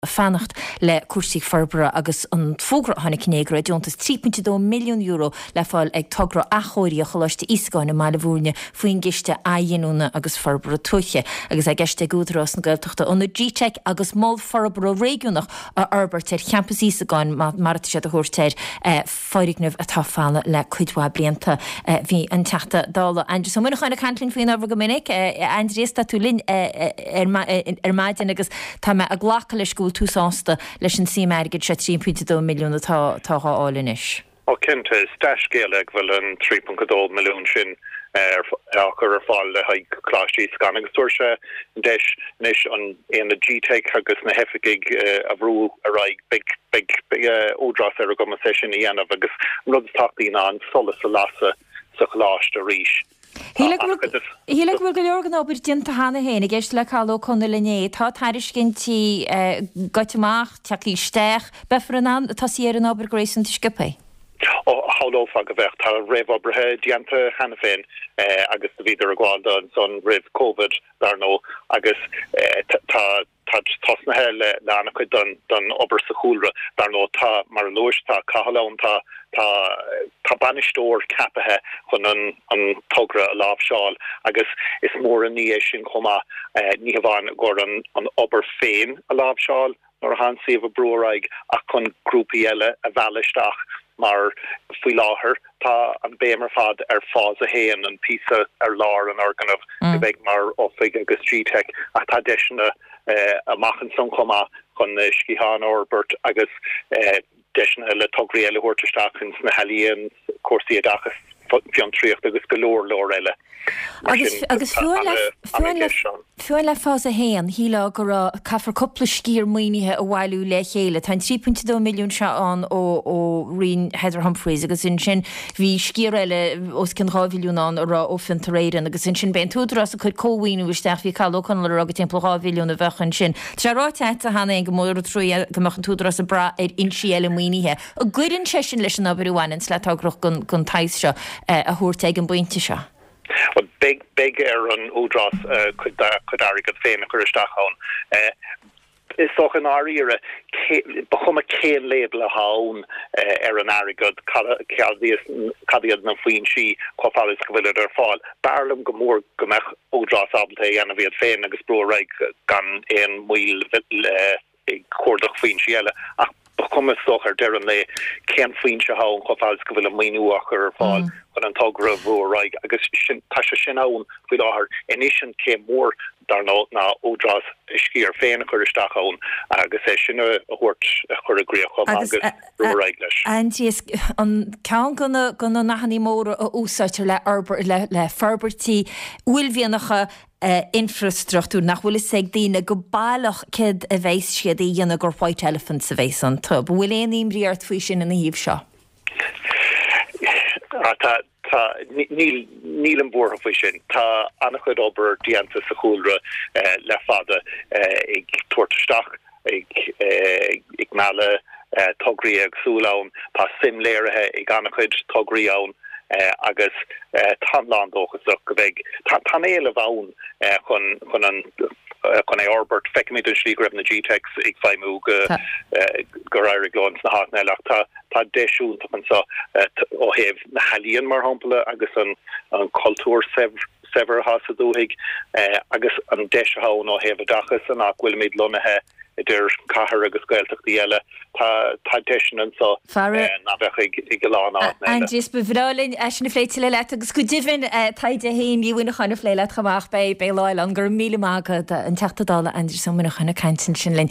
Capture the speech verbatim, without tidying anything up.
fannacht le cuasaí forbra agus an fógra hána cinnégra diontas trí pwynt dó milliún euro le fáil ag togra achóirí a choláiste ísgáin na mála bhúrne faoin giste aionúna agus forbra tuiche agus ag geiste gúdrás na gailteachta óna G-Tech agus mol forbra régiúnach a Arbert ar campus ísgáin mar sé a thuirteir fáirignamh atá fála le chuidhá blianta hí an teachta dála. Andrew, so muna chuinna cantlín faoin ábhar go minic Andrew tá tú linn ar maidin agus tá me a ghlacha le scúil túsásta leis an símergid sé trí pwynt dó milliún tá álinis. Ó cinnte stais géala ag bhfuil an trí pwynt dó milliún sin achar ar fáil le haig chlásí scan agus tuair sé deis níos an éana G-Tech agus na hefiigig a bhrú a raig big big ódras ar a go sé sin i dhéanamh agus rud táchtaí ná an solas a lasa sa chláist a ríis. Híle bhfuil go leorgan ábir dinta hána héna gist le chaló chuna lené tá tairis cinnti goiteach teach í steach befar an tá siar an ábir grééis an tuiscipa. O hálófa go bheith tá raibh oberthe dianta hena féin agus do bhíidir a gháilda an son raibh COVID dar nó agus tá tasnathe le leanna chuid don obair sa chúlra dar nó tá mar luis tá cahalán tá tá tá banistóir capathe chun an an tugra a láb seáil agus is mór an níéis sin chuma ní bhhain gur an an obair féin a láb seáil nor han sih a broraig ach chun grúpi eile a bheisteach mar fui láthir tá an béimar fad ar fáz a héan an písa ar lár an organ of mm. bheith mar ofig agus G-Tech a tá deisina a machchan son chuma chun Scihan Orbert agus deisina le togri eile huirteachchans na helíon cuasaí a dachas fion tríocht agus golóir lór eile. Agus agus fuain le fás a héan híla gur caafar coppla scír muoinithe a bhhailú le chéile tá trí pwynt dó milliún se an ó ó rion Heather Humphreys agus in sin bhí scír eile os cin ráhiliúnán a rá ó fin taréiran agus in sin ben túdras a chud cóhaoinú bhisteach bhí callócan le agad timp ráhiliún a bhechan sin. Tá ráteint a hana go mór trí gomachchan túdras a bra ar insí eile muoinithe. A gcuidann sé sin leis an aberúhain le tágrach gon gon tais seo a thuirteag an buinte seo. Well, big big er an údras could could ari go féin a chuisteachán. Is soch an áíre bechum a céan label a hán ar an agad cadíad na faoin si choáil go bhfuil ar fáil. Barlam go mór gomach ódras abalta ana bhíad féin agus broraig gan éon muil cuardach faoin si eile ach bechum sochar de an le céan faoin se hán choáil go bhfuil a míúach ar fáil. An an togra bhraig agus sin tá sin ann bhí láthair inis cé mór dar nó ná ódras scíar féin a chuiristeachán agus é sinna a thuirt a chur aghríoch agus bhraig leis. Antíos an ceann gona gona nachhaní móra a úsáitir le arbor le le farbertí bhfuil bhíonacha infrastruchtúr nach bhfuil is ag daoine go bailach cid a bhééis siad í dhéanana gur white elephant sa bhééis an tub. Bhfuil éon imríart faoi sin in na híomh seo. Tá tá níl an bór faoi sin tá annach chud obair dianta sa chúlra le fada ag tuairteach ag ag meala tograí agsúlán tá simléirithe ag annach chud tograí ann agus tanládóchas go bheith tá éile bhán chun chun an chun é Orbert feicimid an slí greibh na G-Tech ag feimú go go rair glóns na háneach tá tá deisiúnta an sa ó héh na helíon mar hampla agus an an cultúr sever hasadúhiig agus an deisehán ó héh dachas an ach bhfuil méid lonathe idir cahar agus gailteachtaí eile tá tá deisian an sa na bheith ag goláán á. Andrew bhráilinn eisina fléite le agus go dihann taide haon díúna chuna fléile chamach bei bei láil an gur míle mágad an teachtadála Andrew samna chuna caiintin sin linn.